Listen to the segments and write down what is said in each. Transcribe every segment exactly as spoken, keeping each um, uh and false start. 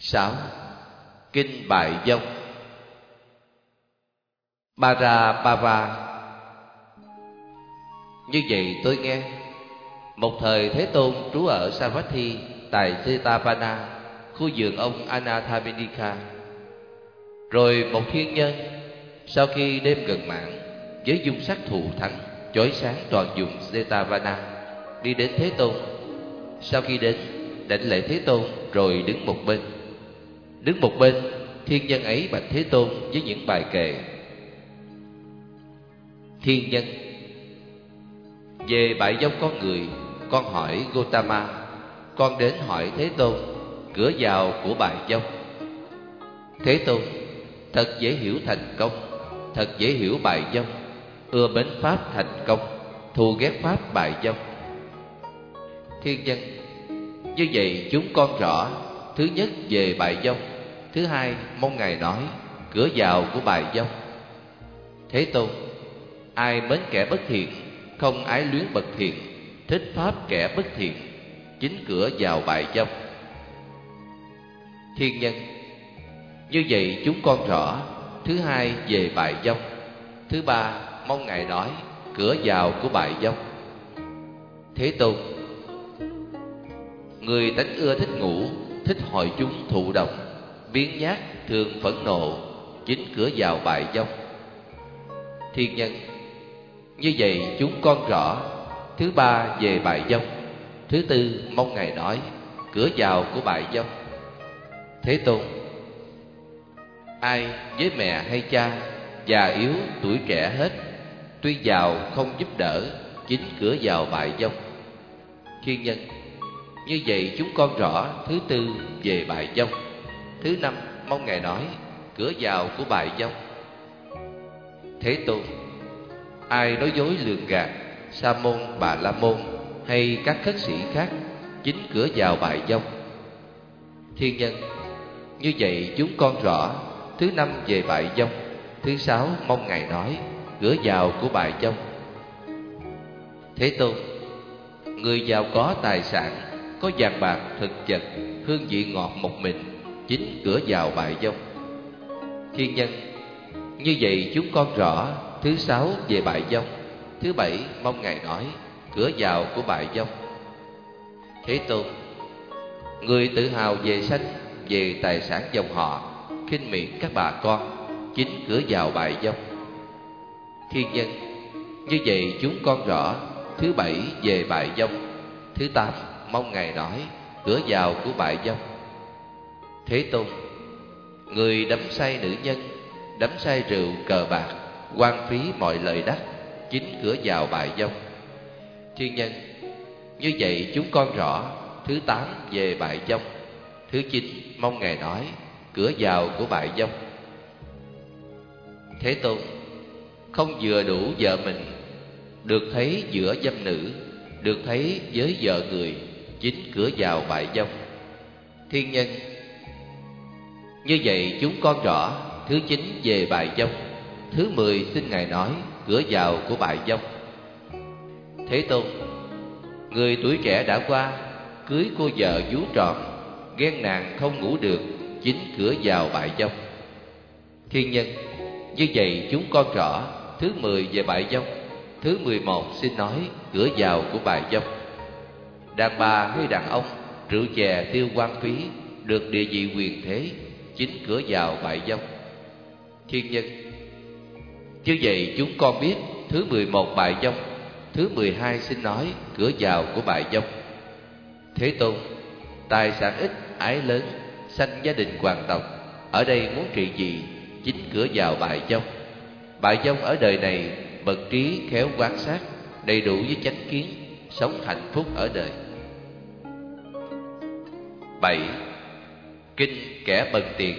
sáu. Kinh Bại Vong. Parapava. Như vậy tôi nghe, một thời Thế Tôn trú ở Savatthi tại Jetavana, khu vườn ông Anathapindika. Rồi một thiên nhân, sau khi đêm gần mãn, với dung sắc thù thắng, chói sáng toàn vùng Jetavana, đi đến Thế Tôn. Sau khi đến, đảnh lễ Thế Tôn rồi đứng một bên. Đứng một bên, thiên nhân ấy bạch Thế Tôn với những bài kệ. Thiên nhân: về bại vong con người, con hỏi Gotama, con đến hỏi Thế Tôn cửa vào của bại vong. Thế Tôn: thật dễ hiểu thành công, thật dễ hiểu bại vong, ưa mến pháp thành công, thù ghét pháp bại vong. Thiên nhân: như vậy chúng con rõ, thứ nhất về bại vong, thứ hai mong Ngài nói cửa vào của bại vong. Thế Tôn: ai mến kẻ bất thiện, không ái luyến bậc thiện, thích pháp kẻ bất thiện, chính cửa vào bại vong. Thiên nhân: như vậy chúng con rõ, thứ hai về bại vong, thứ ba mong Ngài nói cửa vào của bại vong. Thế Tôn: người tánh ưa thích ngủ, thích hội chúng thụ động, biếng nhác, thường phẫn nộ, chính cửa vào bại vong. Thiên nhân: như vậy chúng con rõ, thứ ba về bại vong, thứ tư mong Ngài nói cửa vào của bại vong. Thế Tôn: ai với mẹ hay cha, già yếu tuổi trẻ hết, tuy giàu không giúp đỡ, chính cửa vào bại vong. Thiên nhân: như vậy chúng con rõ, thứ tư về bại vong, thứ năm mong Ngài nói cửa vào của bại vong. Thế Tôn: ai nói dối lường gạt, Sa môn, Bà La môn hay các khất sĩ khác, chính cửa vào bại vong. Thiên nhân: như vậy chúng con rõ, thứ năm về bại vong, thứ sáu mong Ngài nói cửa vào của bại vong. Thế Tôn: người giàu có tài sản, có vàng bạc thực vật, hương vị ngọt một mình, chính cửa vào bại vong. Thiên nhân: như vậy chúng con rõ, thứ sáu về bại vong, thứ bảy mong Ngài nói cửa vào của bại vong. Thế Tôn: người tự hào về sanh, về tài sản dòng họ, khinh miệt các bà con, chính cửa vào bại vong. Thiên nhân: như vậy chúng con rõ, thứ bảy về bại vong, thứ tám mong Ngài nói cửa vào của bại vong. Thế Tôn: người đắm say nữ nhân, đắm say rượu cờ bạc, hoang phí mọi lời đắc, chính cửa vào bại vong. Thiên nhân: như vậy chúng con rõ, thứ tám về bại vong, thứ chín mong Ngài nói cửa vào của bại vong. Thế Tôn: không vừa đủ vợ mình, được thấy giữa dâm nữ, được thấy với vợ người, chính cửa vào bại vong. Thiên nhân: như vậy chúng con rõ, thứ chín về bại vong, thứ mười xin Ngài nói cửa vào của bại vong. Thế Tôn: người tuổi trẻ đã qua, cưới cô vợ vú trọn, ghen nàng không ngủ được, chính cửa vào bại vong. Thiên nhân: như vậy chúng con rõ, thứ mười về bại vong, thứ mười một xin nói cửa vào của bại vong. Đàn bà hay đàn ông, rượu chè tiêu hoang phí, được địa vị quyền thế, chính cửa vào bại vong. Thiên nhân: như vậy chúng con biết, thứ mười một bại vong, thứ mười hai xin nói cửa vào của bại vong. Thế Tôn: tài sản ít, ái lớn, sanh gia đình hoàng tộc, ở đây muốn trị gì, chính cửa vào bại vong. Bại vong ở đời này, bậc trí khéo quan sát, đầy đủ với chánh kiến, sống hạnh phúc ở đời. Bảy. Kinh kẻ bần tiện.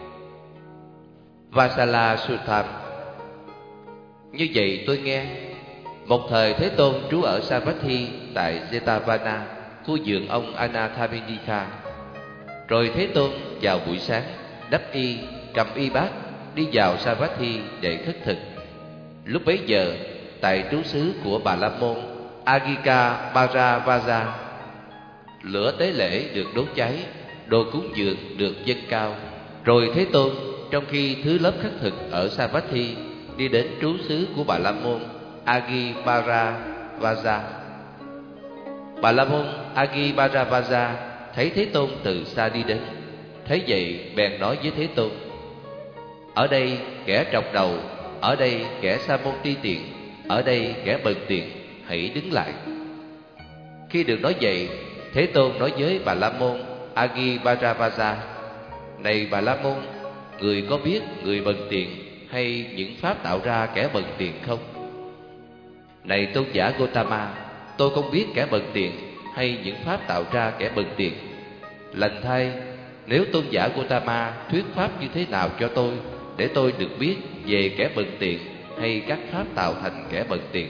Vasala Suttam. Như vậy tôi nghe, một thời Thế Tôn trú ở Savatthi tại Jetavana, khu vườn ông Anathapindika. Rồi Thế Tôn vào buổi sáng, đắp y, cầm y bát, đi vào Savatthi để khất thực. Lúc bấy giờ, tại trú xứ của Bà La môn Agika Paravaja, lửa tế lễ được đốt cháy, đồ cúng dường được dâng cao. Rồi Thế Tôn trong khi thứ lớp khất thực ở Savatthi đi đến trú xứ của Bà La Môn Agibharavaja. Bà La Môn Agibharavaja thấy Thế Tôn từ xa đi đến, thấy vậy bèn nói với Thế Tôn: ở đây kẻ trọc đầu, ở đây kẻ sa môn ti tiện, ở đây kẻ bần tiện, hãy đứng lại. Khi được nói vậy, Thế Tôn nói với Bà La Môn Agibharavaja: này Bà La Môn, người có biết người bần tiện hay những pháp tạo ra kẻ bần tiện không? Này tôn giả Gotama, tôi không biết kẻ bần tiện hay những pháp tạo ra kẻ bần tiện. Lành thay, nếu tôn giả Gotama thuyết pháp như thế nào cho tôi, để tôi được biết về kẻ bần tiện hay các pháp tạo thành kẻ bần tiện.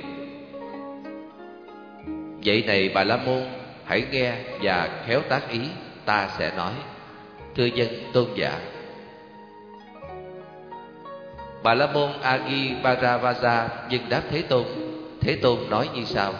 Vậy này Bà La Môn, hãy nghe và khéo tác ý, ta sẽ nói. Thưa dân tôn giả. Bà La Môn Agibharavaja dâng đáp Thế Tôn. Thế Tôn nói như sau: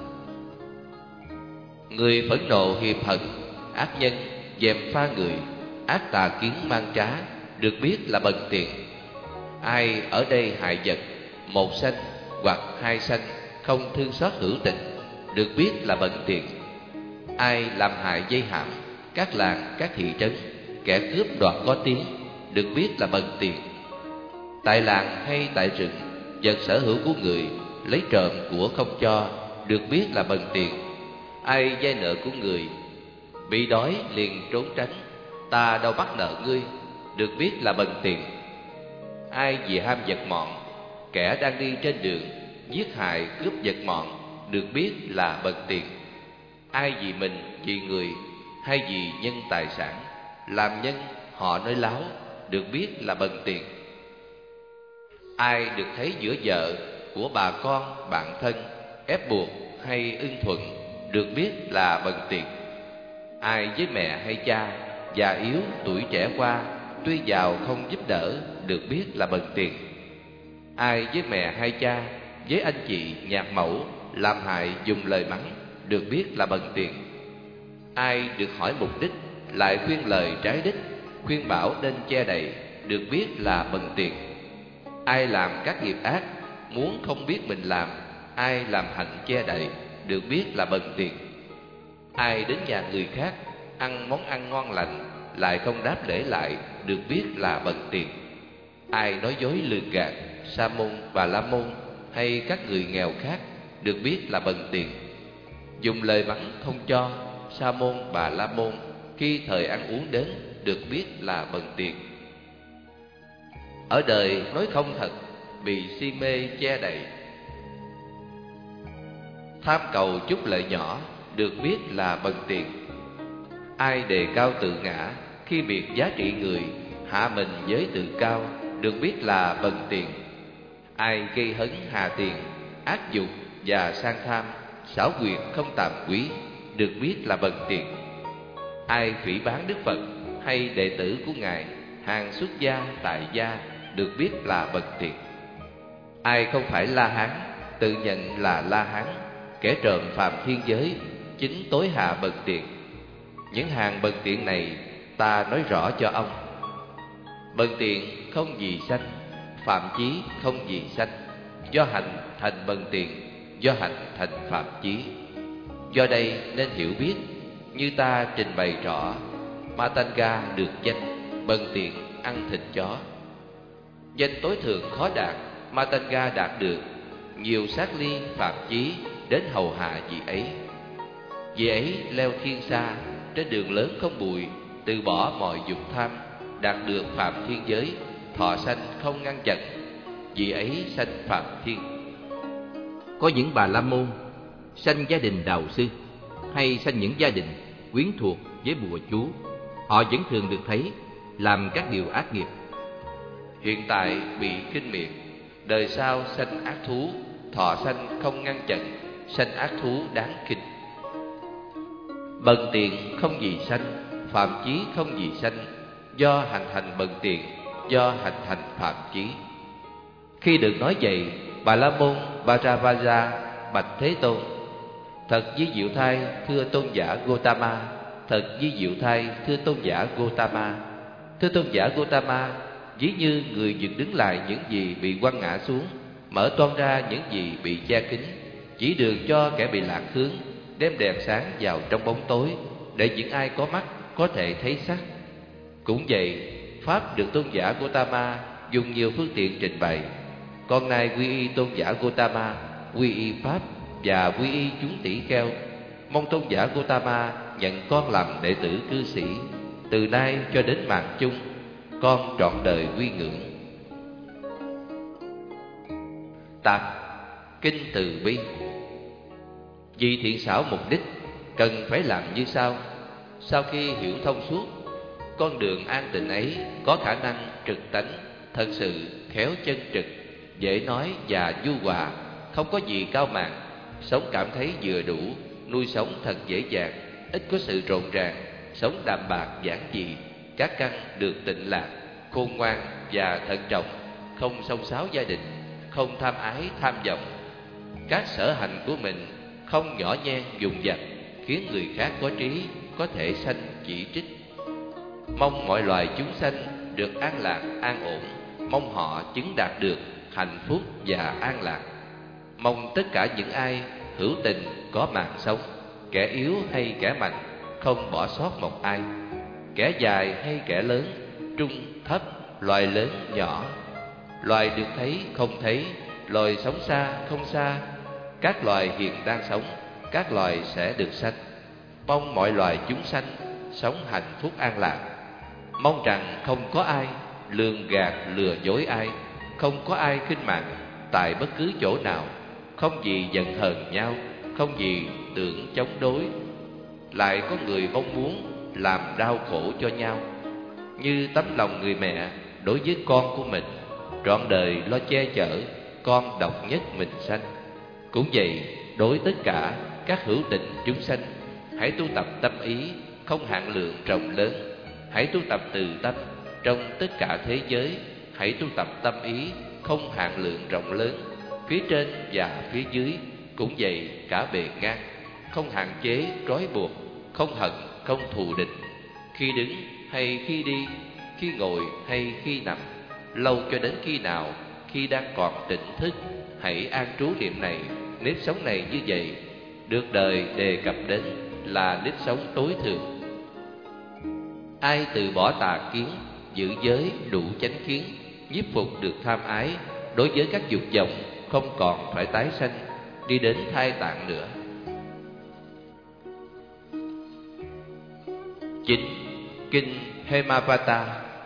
người phẫn nộ hiềm hận, ác nhân, dèm pha người, ác tà kiến mang trá, được biết là bần tiện. Ai ở đây hại vật, một sanh hoặc hai sanh, không thương xót hữu tình, được biết là bần tiện. Ai làm hại dây hãm, các làng, các thị trấn, kẻ cướp đoạt có tiếng, được biết là bần tiện. Tại làng hay tại rừng, vật sở hữu của người, lấy trộm của không cho, được biết là bần tiện. Ai vay nợ của người, bị đói liền trốn tránh, ta đâu bắt nợ ngươi, được biết là bần tiện. Ai vì ham vật mọn, kẻ đang đi trên đường, giết hại cướp vật mọn, được biết là bần tiện. Ai vì mình, vì người, hay vì nhân tài sản, làm nhân họ nói láo, được biết là bần tiện. Ai được thấy giữa vợ của bà con, bạn thân, ép buộc hay ưng thuận, được biết là bần tiện. Ai với mẹ hay cha, già yếu, tuổi trẻ qua, tuy giàu không giúp đỡ, được biết là bần tiện. Ai với mẹ hay cha, với anh chị, nhạc mẫu, làm hại dùng lời mắng, được biết là bần tiện. Ai được hỏi mục đích, lại khuyên lời trái đích, khuyên bảo nên che đậy, được biết là bần tiện. Ai làm các nghiệp ác, muốn không biết mình làm, ai làm hạnh che đậy, được biết là bần tiện. Ai đến nhà người khác, ăn món ăn ngon lành, lại không đáp lễ lại, được biết là bần tiện. Ai nói dối lường gạt, sa môn và la môn hay các người nghèo khác, được biết là bần tiện. Dùng lời mắng không cho, sa môn bà la môn, khi thời ăn uống đến, được biết là bần tiện. Ở đời nói không thật, bị si mê che đậy, tham cầu chút lợi nhỏ, được biết là bần tiện. Ai đề cao tự ngã, khi biệt giá trị người, hạ mình với tự cao, được biết là bần tiện. Ai gây hấn hà tiền, ác dục và sang tham, xảo quyệt không tàm quý, được biết là bần tiện. Ai phỉ báng Đức Phật hay đệ tử của Ngài, hàng xuất gia, tại gia, được biết là bần tiện. Ai không phải La Hán, tự nhận là La Hán, kẻ trộm phạm thiên giới, chính tối hạ bần tiện. Những hàng bần tiện này ta nói rõ cho ông. Bần tiện không gì sanh, phạm chí không gì sanh, do hành thành bần tiện, do hành thành phạm chí. Do đây nên hiểu biết, như ta trình bày rõ, Matanga được danh, bần tiện ăn thịt chó. Danh tối thượng khó đạt, Matanga đạt được, nhiều sát ly phạm chí đến hầu hạ vị ấy. Vị ấy leo thiên xa, trên đường lớn không bụi, từ bỏ mọi dục tham, đạt được phạm thiên giới, thọ sanh không ngăn chặn, vị ấy sanh phạm thiên. Có những bà la môn sanh gia đình đạo sư, hay sanh những gia đình quyến thuộc với bùa chú, họ vẫn thường được thấy làm các điều ác nghiệp. Hiện tại bị khinh miệt, đời sau sanh ác thú, thọ sanh không ngăn chặn, sanh ác thú đáng khinh. Bần tiện không gì sanh, phạm chí không gì sanh, do hành thành bần tiện, do hành thành phạm chí. Khi được nói vậy, Bà La Môn Bharavaja bạch Thế Tôn: thật với Diệu Thai, thưa tôn giả Gotama, Thật vi diệu thay, thưa tôn giả Gotama. Thưa tôn giả Gotama, ví như người dựng đứng lại những gì bị quăng ngã xuống, mở toang ra những gì bị che kín, chỉ đường cho kẻ bị lạc hướng, đem đèn sáng vào trong bóng tối, để những ai có mắt có thể thấy sắc. Cũng vậy, pháp được tôn giả Gotama dùng nhiều phương tiện trình bày. Con nay quy y tôn giả Gotama, quy y pháp và quy y chúng tỷ kheo. Mong tôn giả Gotama nhận con làm đệ tử cư sĩ, từ nay cho đến mạng chung, con trọn đời quy ngưỡng. Tạp Kinh Từ Bi. Vì thiện xảo mục đích, cần phải làm như sau. Sau khi hiểu thông suốt, con đường an tịnh ấy có khả năng trực tánh, thật sự khéo chân trực, dễ nói và nhu hòa, không có gì cao mạn, sống cảm thấy vừa đủ, nuôi sống thật dễ dàng, ít có sự rộn ràng, sống đạm bạc giản dị, các căn được tịnh lạc, khôn ngoan và thận trọng, không xông xáo gia đình, không tham ái tham vọng. Các sở hành của mình không nhỏ nhen dùng dặt, khiến người khác có trí có thể sanh chỉ trích. Mong mọi loài chúng sanh được an lạc an ổn, mong họ chứng đạt được hạnh phúc và an lạc. Mong tất cả những ai hữu tình có mạng sống, kẻ yếu hay kẻ mạnh, không bỏ sót một ai, kẻ dài hay kẻ lớn, trung thấp, loài lớn nhỏ, loài được thấy không thấy, loài sống xa không xa, các loài hiện đang sống, các loài sẽ được sanh. Mong mọi loài chúng sanh sống hạnh phúc an lạc. Mong rằng không có ai lường gạt lừa dối ai, không có ai khinh mạng tại bất cứ chỗ nào, không gì giận hờn nhau, không gì tưởng chống đối, lại có người mong muốn làm đau khổ cho nhau. Như tấm lòng người mẹ đối với con của mình, trọn đời lo che chở, con độc nhất mình sanh. Cũng vậy, đối tất cả các hữu tình chúng sanh, hãy tu tập tâm ý không hạn lượng rộng lớn. Hãy tu tập từ tâm trong tất cả thế giới. Hãy tu tập tâm ý không hạn lượng rộng lớn, phía trên và phía dưới. Cũng vậy, cả bề ngang, không hạn chế trói buộc, không hận, không thù địch. Khi đứng hay khi đi, khi ngồi hay khi nằm, lâu cho đến khi nào, khi đang còn tỉnh thức, hãy an trú niệm này. Nếp sống này như vậy, được đời đề cập đến là nếp sống tối thượng. Ai từ bỏ tà kiến, giữ giới đủ chánh kiến, nhiếp phục được tham ái, đối với các dục vọng không còn phải tái sanh, đi đến thai tạng nữa. Chín. Kinh Hemavata.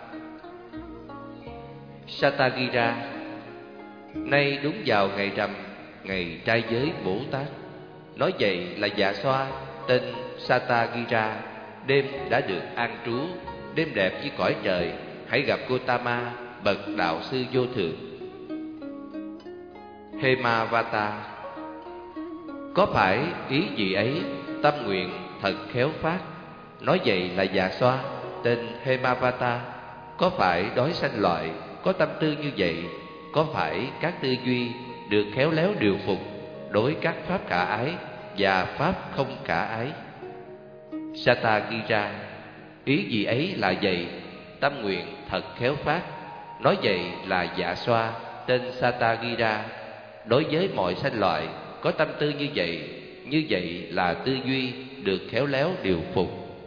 Satagira. Nay đúng vào ngày rằm, ngày trai giới Bồ Tát. Nói vậy là Dạ Xoa tên Satagira, đêm đã được an trú, đêm đẹp như cõi trời. Hãy gặp Gotama, bậc đạo sư vô thượng. Hemavata. Có phải ý gì ấy, tâm nguyện thật khéo phát. Nói vậy là Dạ Xoa tên Hemavata. Có phải đói sanh loại có tâm tư như vậy? Có phải các tư duy được khéo léo điều phục đối các pháp khả ái và pháp không khả ái? Satagira. Ý gì ấy là vậy, tâm nguyện thật khéo phát. Nói vậy là Dạ Xoa tên Satagira. Đối với mọi sanh loại có tâm tư như vậy, như vậy là tư duy được khéo léo điều phục.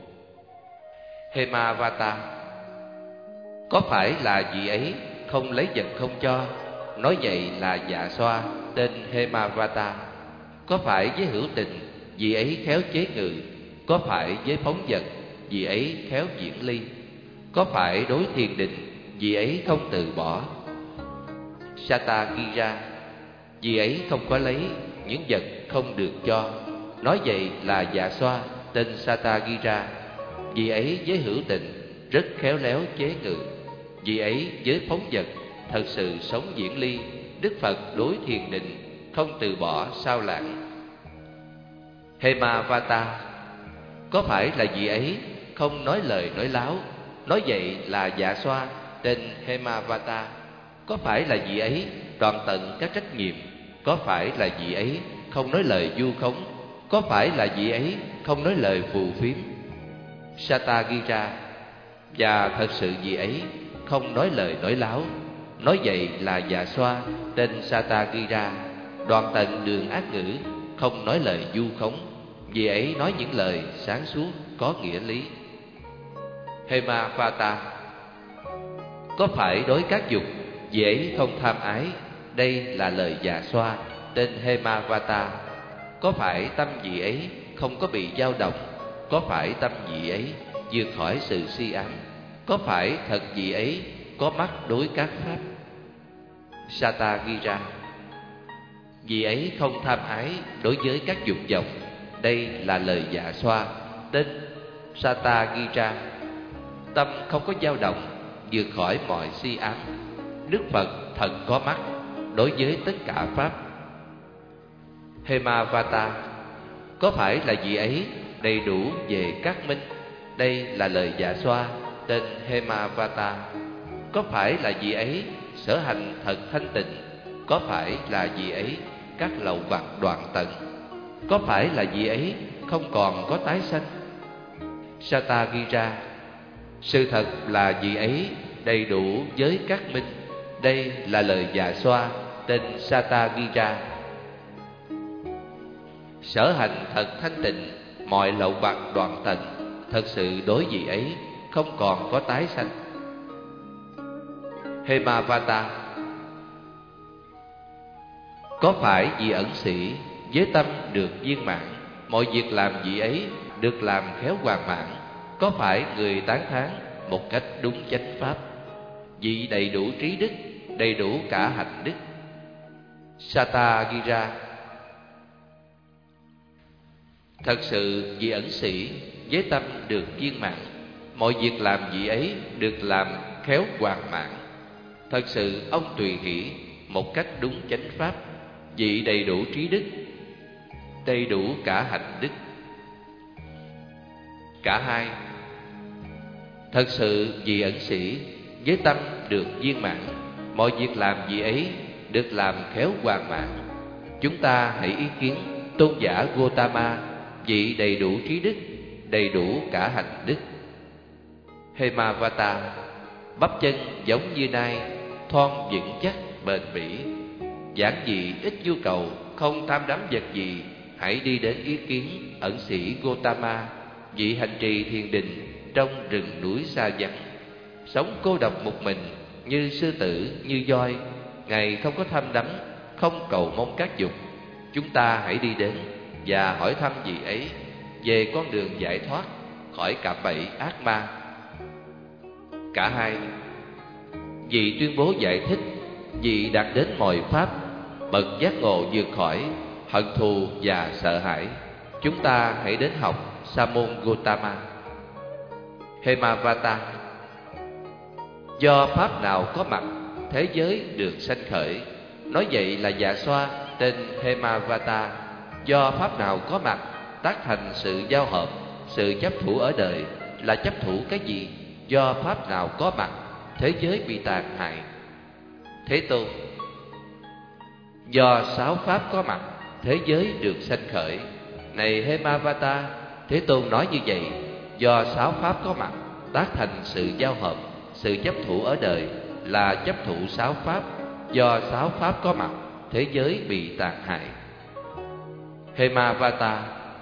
Hemavata. Có phải là vị ấy không lấy vật không cho? Nói vậy là Dạ Xoa tên Hemavata. Có phải với hữu tình, vị ấy khéo chế ngự? Có phải với phóng vật, vị ấy khéo diễn ly? Có phải đối thiền định, vị ấy không từ bỏ? Satagira. Vị ấy không có lấy những vật không được cho. Nói vậy là Dạ Xoa tên Satagira. Vị ấy với hữu tình rất khéo léo chế ngự. Vị ấy với phóng vật thật sự sống diễn ly. Đức Phật đối thiền định không từ bỏ sao lãng. Hemavata. Có phải là vị ấy không nói lời nói láo? Nói vậy là Dạ Xoa tên Hemavata. Có phải là vị ấy trọn tận các trách nhiệm? Có phải là vị ấy không nói lời vu khống? Có phải là vị ấy không nói lời phù phiếm? Satagira. Và thật sự vị ấy không nói lời nói láo. Nói vậy là già xoa tên Satagira, đoạn tận đường ác ngữ, không nói lời vu khống. Vì ấy nói những lời sáng suốt có nghĩa lý. Hemavata. Có phải đối các dục, vì ấy không tham ái. Đây là lời già xoa tên Hemavata. Có phải tâm vị ấy không có bị dao động? Có phải tâm vị ấy vượt khỏi sự si ám? Có phải thật vị ấy có mắt đối các pháp? Satagira. Vì ấy không tham ái đối với các dục vọng. Đây là lời dạ xoa tên Satagira. Tâm không có dao động, vượt khỏi mọi si ám. Đức Phật thật có mắt đối với tất cả pháp. Hemavata. Có phải là vị ấy đầy đủ về các minh? Đây là lời dạ xoa tên Hemavata. Có phải là vị ấy sở hành thật thanh tịnh? Có phải là vị ấy các lậu vặt đoạn tận? Có phải là vị ấy không còn có tái sanh? Satagira. Sự thật là vị ấy đầy đủ với các minh. Đây là lời dạ xoa tên Satagira. Sở hành thật thanh tịnh, mọi lậu vặt đoạn tận. Thật sự đối vị ấy không còn có tái sanh. Hemavata. Có phải vị ẩn sĩ với tâm được viên mãn, mọi việc làm vị ấy được làm khéo hoàn mãn? Có phải người tán thán một cách đúng chánh pháp? Vị đầy đủ trí đức, đầy đủ cả hạnh đức. Satagira. Thật sự vị ẩn sĩ với tâm được viên mãn, mọi việc làm vị ấy được làm khéo hoàn mãn. Thật sự ông tùy hỷ một cách đúng chánh pháp, vị đầy đủ trí đức, đầy đủ cả hạnh đức. Cả hai. Thật sự vị ẩn sĩ với tâm được viên mãn, mọi việc làm vị ấy được làm khéo hoàn mãn. Chúng ta hãy ý kiến tôn giả Gotama, vị đầy đủ trí đức, đầy đủ cả hạnh đức. Hemavata. Bắp chân giống như nai, thon vững chắc bền bỉ. Giản dị ít nhu cầu, không tham đắm vật gì. Hãy đi đến ý kiến ẩn sĩ Gotama, vị hành trì thiền định trong rừng núi xa vắng, sống cô độc một mình, như sư tử, như voi. Ngài không có tham đắm, không cầu mong các dục. Chúng ta hãy đi đến và hỏi thăm vị ấy về con đường giải thoát khỏi cạm bẫy ác ma. Cả hai. Vị tuyên bố giải thích, vị đạt đến mọi pháp, bậc giác ngộ vượt khỏi hận thù và sợ hãi. Chúng ta hãy đến học Sa môn Gotama. Hemavata. Do pháp nào có mặt, thế giới được sanh khởi. Nói vậy là dạ xoa tên Hemavata. Do pháp nào có mặt, tác thành sự giao hợp, sự chấp thủ ở đời. Là chấp thủ cái gì? Do pháp nào có mặt, thế giới bị tàn hại. Thế Tôn. Do sáu pháp có mặt, thế giới được sanh khởi. Này Hemavata, Thế Tôn nói như vậy. Do sáu pháp có mặt, tác thành sự giao hợp, sự chấp thủ ở đời. Là chấp thủ sáu pháp. Do sáu pháp có mặt, thế giới bị tàn hại. Hemavata.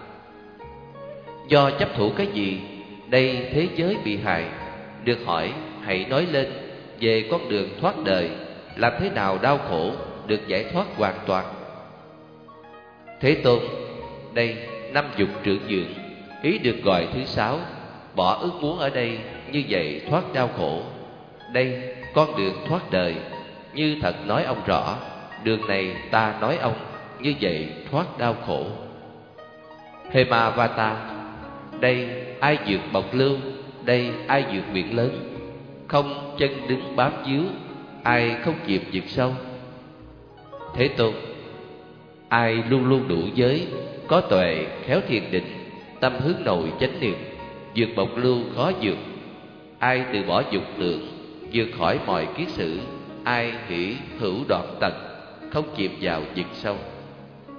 Do chấp thủ cái gì, đây thế giới bị hại? Được hỏi, hãy nói lên về con đường thoát đời. Làm thế nào đau khổ được giải thoát hoàn toàn? Thế Tôn. Đây năm dục trưởng dưỡng, ý được gọi thứ sáu. Bỏ ước muốn ở đây, như vậy thoát đau khổ. Đây con đường thoát đời, như thật nói ông rõ. Đường này ta nói ông, như vậy thoát đau khổ. Hemavata. Đây ai vượt bộc lưu, đây ai vượt biển lớn. Không chân đứng bám víu, ai không chìm vượt sâu. Thế Tôn. Ai luôn luôn đủ giới, có tuệ khéo thiền định, tâm hướng nội chánh niệm, vượt bộc lưu khó vượt. Ai từ bỏ dục tưởng, vượt khỏi mọi kiết sử. Ai hỷ hữu đoạn tận, không chìm vào vực sâu.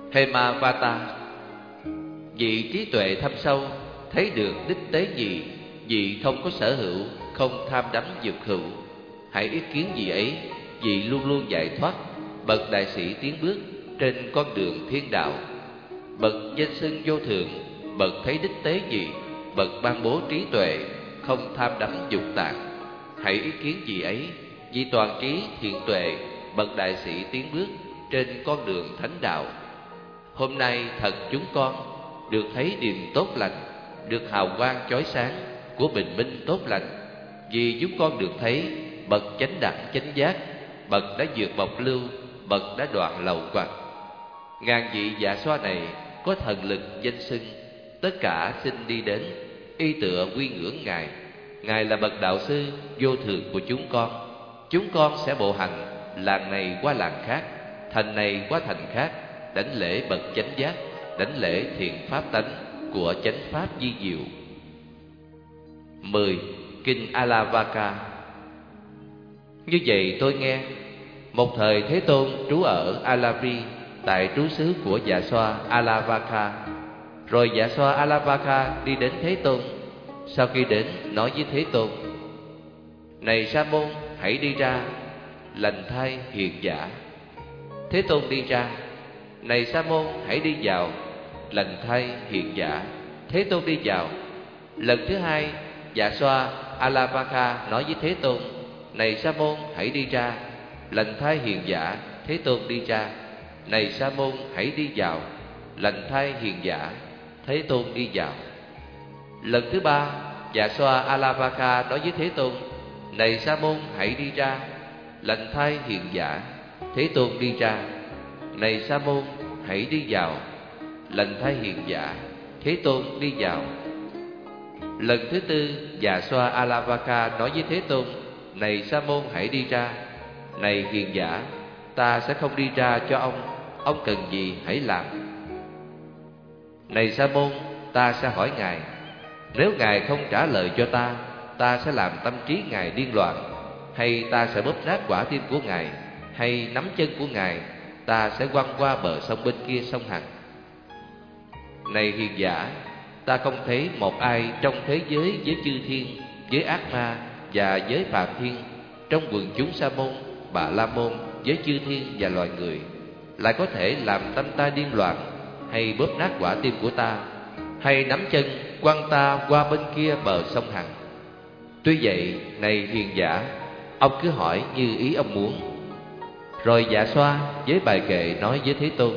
Hemavata. Vị trí tuệ thâm sâu, thấy được đích tế nhị, vị không có sở hữu, không tham đắm dục hữu. Hãy ý kiến vị ấy, vị luôn luôn giải thoát, bậc đại sĩ tiến bước trên con đường thiên đạo. Bậc danh xưng vô thượng, bậc thấy đích tế nhị, bậc ban bố trí tuệ, không tham đắm dục tạng. Hãy ý kiến vị ấy, vị toàn trí thiện tuệ, bậc đại sĩ tiến bước trên con đường thánh đạo. Hôm nay thật chúng con được thấy điềm tốt lành, được hào quang chói sáng của bình minh tốt lành, vì chúng con được thấy bậc chánh đẳng chánh giác, bậc đã vượt bộc lưu, bậc đã đoạn lậu hoặc. Ngàn vị dạ xoa này có thần lực danh xưng, tất cả xin đi đến y tựa quy ngưỡng Ngài. Ngài là bậc đạo sư vô thượng của chúng con. Chúng con sẽ bộ hành làng này qua làng khác, thành này qua thành khác, đảnh lễ bậc chánh giác, đảnh lễ thiện pháp tánh của chánh pháp di diệu. Mười. Kinh Alavaka. Như vậy tôi nghe, một thời Thế Tôn trú ở Alavi, tại trú xứ của Dạ Xoa Alavaka. Rồi Dạ Xoa Alavaka đi đến Thế Tôn. Sau khi đến, nói với Thế Tôn: Này Sa môn, hãy đi ra, lành thai hiền giả. Thế Tôn đi ra. Này Sa môn, hãy đi vào, lành thai hiền giả. Thế Tôn đi vào. Lần thứ hai, Dạ Xoa Alavaka nói với Thế Tôn: Này Sa môn, hãy đi ra, lành thai hiền giả. Thế Tôn đi ra. Này Sa môn, hãy đi vào, lành thai hiền giả. Thế Tôn đi vào. Lần thứ ba, Dạ Xoa Alavaka nói với Thế Tôn: Này Sa môn, hãy đi ra, lành thai hiền giả. Thế Tôn đi ra. Này Sa môn, hãy đi vào, lành thai hiền giả. Thế Tôn đi vào. Lần thứ tư, Dạ Xoa Alavaka nói với Thế Tôn: Này Sa môn, hãy đi ra, này hiền giả, ta sẽ không đi ra cho ông, ông cần gì hãy làm. Này Sa môn, ta sẽ hỏi Ngài, nếu Ngài không trả lời cho ta, ta sẽ làm tâm trí Ngài điên loạn, hay ta sẽ bóp nát quả tim của Ngài, hay nắm chân của Ngài, ta sẽ quăng qua bờ sông bên kia sông Hằng. Này hiền giả, ta không thấy một ai trong thế giới với chư thiên, với ác ma và với phàm thiên, trong quần chúng Sa môn, Bà La môn, với chư thiên và loài người, lại có thể làm tâm ta điên loạn, hay bóp nát quả tim của ta, hay nắm chân quăng ta qua bên kia bờ sông Hằng. Tuy vậy, này hiền giả, ông cứ hỏi như ý ông muốn. Rồi Dạ Xoa với bài kệ nói với Thế Tôn: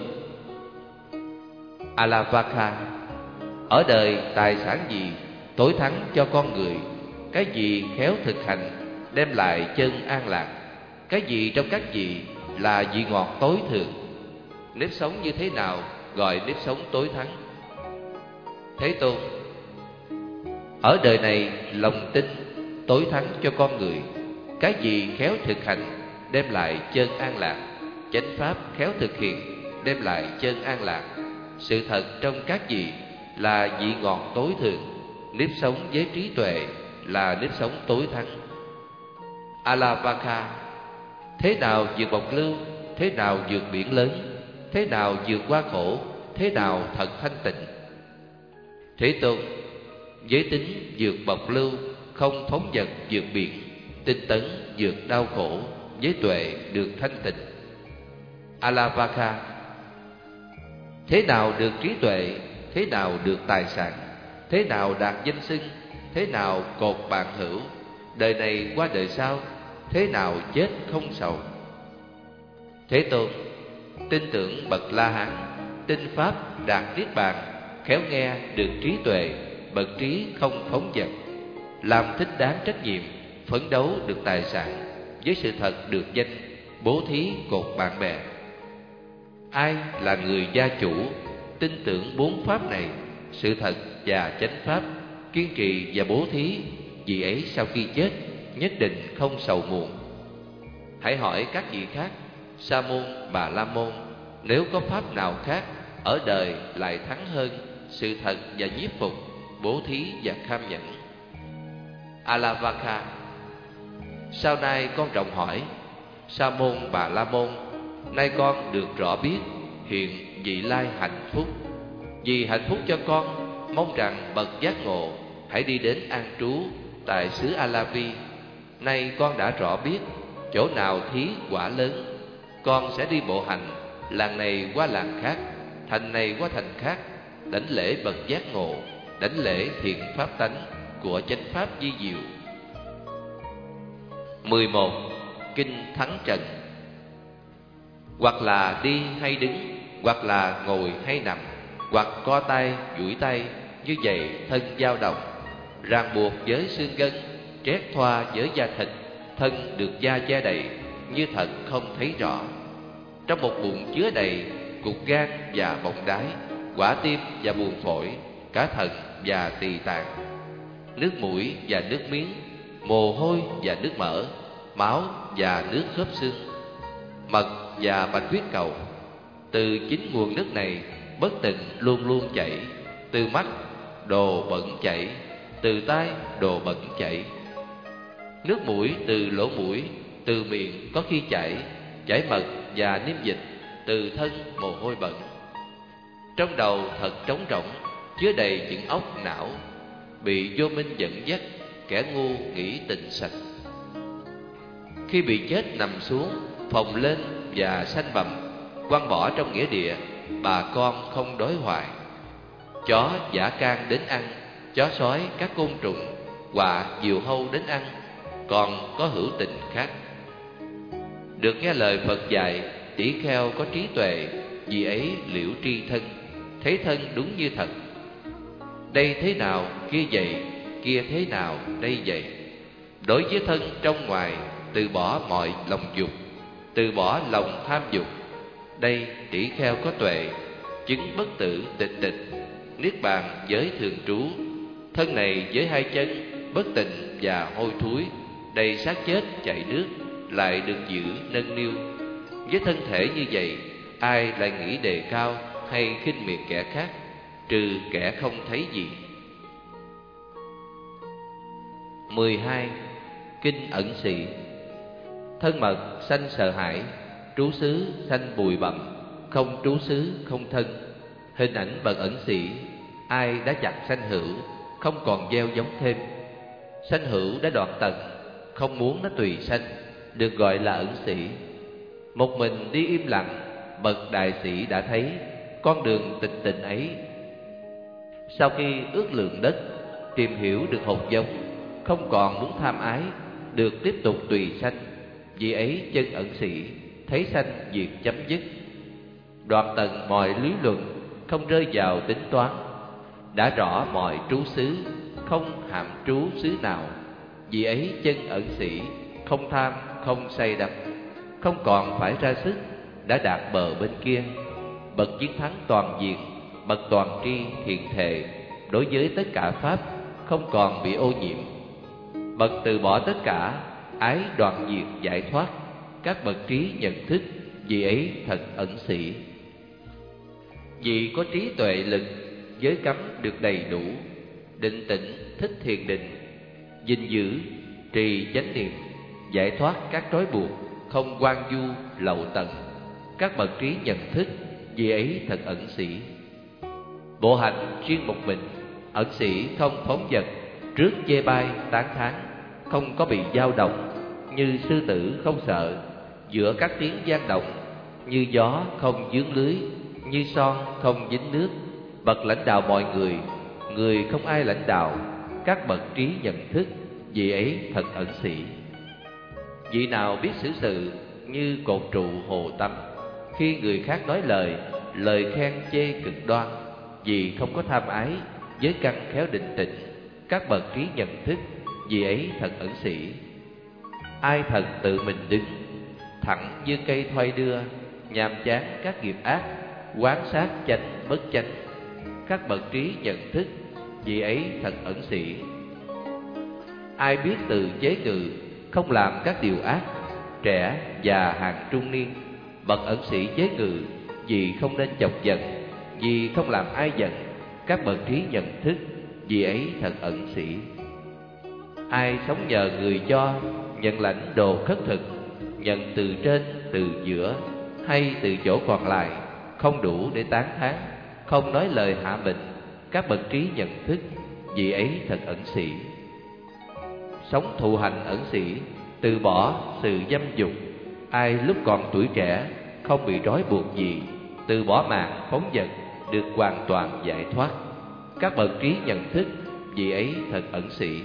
Alavaka, ở đời tài sản gì tối thắng cho con người? Cái gì khéo thực hành đem lại chân an lạc? Cái gì trong các vị là vị ngọt tối thượng? Nếp sống như thế nào gọi nếp sống tối thắng? Thế Tôn: Ở đời này lòng tin tối thắng cho con người. Cái gì khéo thực hành đem lại chân an lạc? Chánh pháp khéo thực hiện đem lại chân an lạc. Sự thật trong các vị là vị ngọt tối thượng. Nếp sống với trí tuệ là nếp sống tối thắng. Alavaka, thế nào vượt bộc lưu? Thế nào vượt biển lớn? Thế nào vượt qua khổ? Thế nào thật thanh tịnh? Thế Tôn: Giới tính vượt bộc lưu, không phóng dật vượt biển, tinh tấn vượt đau khổ, với tuệ được thanh tịnh. Alavaka, thế nào được trí tuệ? Thế nào được tài sản? Thế nào đạt danh xưng? Thế nào cột bạn hữu? Đời này qua đời sau, thế nào chết không sầu? Thế Tôn: Tin tưởng bậc La Hán, tinh pháp đạt niết bàn, khéo nghe được trí tuệ, bậc trí không phóng dật, làm thích đáng trách nhiệm, phấn đấu được tài sản, với sự thật được danh, bố thí cột bạn bè. Ai là người gia chủ, tin tưởng bốn pháp này, sự thật và chánh pháp, kiên trì và bố thí, vị ấy sau khi chết nhất định không sầu muộn. Hãy hỏi các vị khác, Sa môn, Bà La môn, nếu có pháp nào khác ở đời lại thắng hơn sự thật và nhiếp phục, bố thí và kham nhẫn? Alavaka, sau này con rộng hỏi, Sa môn, Bà La môn, nay con được rõ biết hiện vị lai hạnh phúc. Vì hạnh phúc cho con, mong rằng bậc giác ngộ hãy đi đến an trú tại xứ A-la-vi. Nay con đã rõ biết chỗ nào thí quả lớn. Con sẽ đi bộ hành làng này qua làng khác, thành này qua thành khác, đảnh lễ bậc giác ngộ, đảnh lễ thiện pháp tánh của chánh pháp di diệu. mười một. Kinh Thắng Trần. Hoặc là đi hay đứng, hoặc là ngồi hay nằm, hoặc co tay duỗi tay, như vậy thân dao động, ràng buộc với xương gân, trét thoa với da thịt, thân được da che đầy, như thật không thấy rõ. Trong một bụng chứa đầy cục gan và bọng đái, quả tim và buồng phổi, cả thận và tỳ tạng, nước mũi và nước miếng, mồ hôi và nước mỡ, máu và nước khớp xương, mật và bạch huyết cầu. Từ chính nguồn nước này bất tịnh luôn luôn chảy. Từ mắt đồ bẩn chảy, từ tai đồ bẩn chảy. Nước mũi từ lỗ mũi, từ miệng có khi chảy, chảy mật và niêm dịch, từ thân mồ hôi bẩn. Trong đầu thật trống rỗng, chứa đầy những óc não, bị vô minh dẫn dắt, kẻ ngu nghĩ tình sạch. Khi bị chết nằm xuống, phồng lên và sanh bầm, quăng bỏ trong nghĩa địa, bà con không đói hoài. Chó dã can đến ăn, chó sói các côn trùng, quạ diều hâu đến ăn, còn có hữu tình khác. Được nghe lời Phật dạy, tỷ kheo có trí tuệ, vì ấy liễu tri thân, thấy thân đúng như thật. Đây thế nào kia vậy, kia thế nào đây vậy. Đối với thân trong ngoài, từ bỏ mọi lòng dục, từ bỏ lòng tham dục. Đây tỷ kheo có tuệ, chứng bất tử tịch tịch, niết bàn giới thường trú. Thân này với hai chân bất tịnh và hôi thối, đầy xác chết chảy nước, lại được giữ nâng niu. Với thân thể như vậy, ai lại nghĩ đề cao hay khinh miệt kẻ khác, trừ kẻ không thấy gì. mười hai. Kinh Ẩn Sĩ. Thân mật sanh sợ hãi, trú xứ sanh bụi bặm, không trú xứ không thân. Hình ảnh bậc ẩn sĩ, ai đã chặt sanh hữu, không còn gieo giống thêm. Sanh hữu đã đoạn tận, không muốn nó tùy sanh, được gọi là ẩn sĩ. Một mình đi im lặng, bậc đại sĩ đã thấy con đường tịch tịnh ấy. Sau khi ước lượng đất, tìm hiểu được hột giống, không còn muốn tham ái, được tiếp tục tùy sanh. Vì ấy chân ẩn sĩ, thấy sanh diệt chấm dứt. Đoạn tận mọi lý luận, không rơi vào tính toán. Đã rõ mọi trú xứ, không hàm trú xứ nào. Vì ấy chân ẩn sĩ, không tham, không say đắm, không còn phải ra sức, đã đạt bờ bên kia. Bậc chiến thắng toàn diện, bậc toàn tri thiền thệ, đối với tất cả pháp không còn bị ô nhiễm. Bậc từ bỏ tất cả, ái đoạn diệt giải thoát. Các bậc trí nhận thức, vì ấy thật ẩn sĩ. Vì có trí tuệ lực, giới cấm được đầy đủ. Định tĩnh, thích thiền định, gìn giữ, trì chánh niệm, giải thoát các trói buộc, không quan du lậu tận. Các bậc trí nhận thức, vì ấy thật ẩn sĩ. Bộ hành riêng một mình, ẩn sĩ không phóng dật, trước chê bai tán thán, không có bị dao động, như sư tử không sợ, giữa các tiếng vang động, như gió không vướng lưới, như son không dính nước. Bậc lãnh đạo mọi người, người không ai lãnh đạo. Các bậc trí nhận thức, vì ấy thật ẩn sĩ. Vị nào biết xử sự như cột trụ hồ tắm, khi người khác nói lời, lời khen chê cực đoan, vì không có tham ái, với căn khéo định tĩnh. Các bậc trí nhận thức, vì ấy thật ẩn sĩ. Ai thật tự mình đứng, thẳng như cây thoai đưa, nhàm chán các nghiệp ác, quán sát chánh bất chánh. Các bậc trí nhận thức, vì ấy thật ẩn sĩ. Ai biết từ chế ngự, không làm các điều ác, trẻ già hàng trung niên. Bậc ẩn sĩ chế ngự, vì không nên chọc giận, vì không làm ai giận. Các bậc trí nhận thức, vì ấy thật ẩn sĩ. Ai sống nhờ người cho, nhận lãnh đồ khất thực, nhận từ trên, từ giữa hay từ chỗ còn lại, không đủ để tán thán, không nói lời hạ mình. Các bậc trí nhận thức, vị ấy thật ẩn sĩ. Sống thụ hành ẩn sĩ, từ bỏ sự dâm dục. Ai lúc còn tuổi trẻ không bị trói buộc gì, từ bỏ mạng phóng dật, được hoàn toàn giải thoát. Các bậc trí nhận thức, vị ấy thật ẩn sĩ.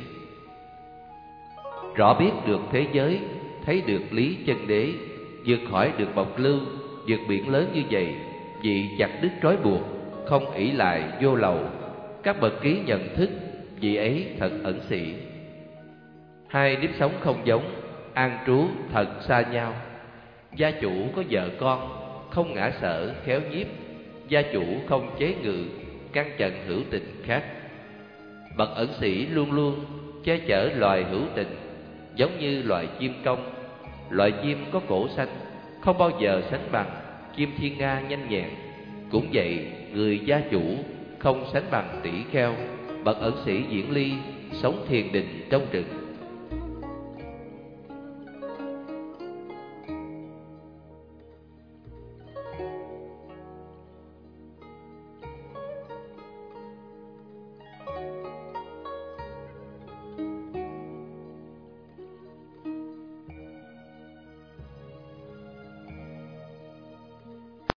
Rõ biết được thế giới, thấy được lý chân đế, vượt khỏi được bọc lưu, vượt biển lớn như vậy, vị chặt đứt trói buộc, không ỷ lại vô lậu. Các bậc trí nhận thức, vị ấy thật ẩn sĩ. Hai nếp sống không giống, an trú thật xa nhau. Gia chủ có vợ con, không ngã sở khéo nhiếp. Gia chủ không chế ngự, căn trận hữu tình khác. Bậc ẩn sĩ luôn luôn che chở loài hữu tình, giống như loài chim công. Loài chim có cổ xanh, không bao giờ sánh bằng chim thiên nga nhanh nhẹn. Cũng vậy, người gia chủ không sánh bằng tỷ kheo. Bậc ẩn sĩ diễn ly, sống thiền định trong rừng.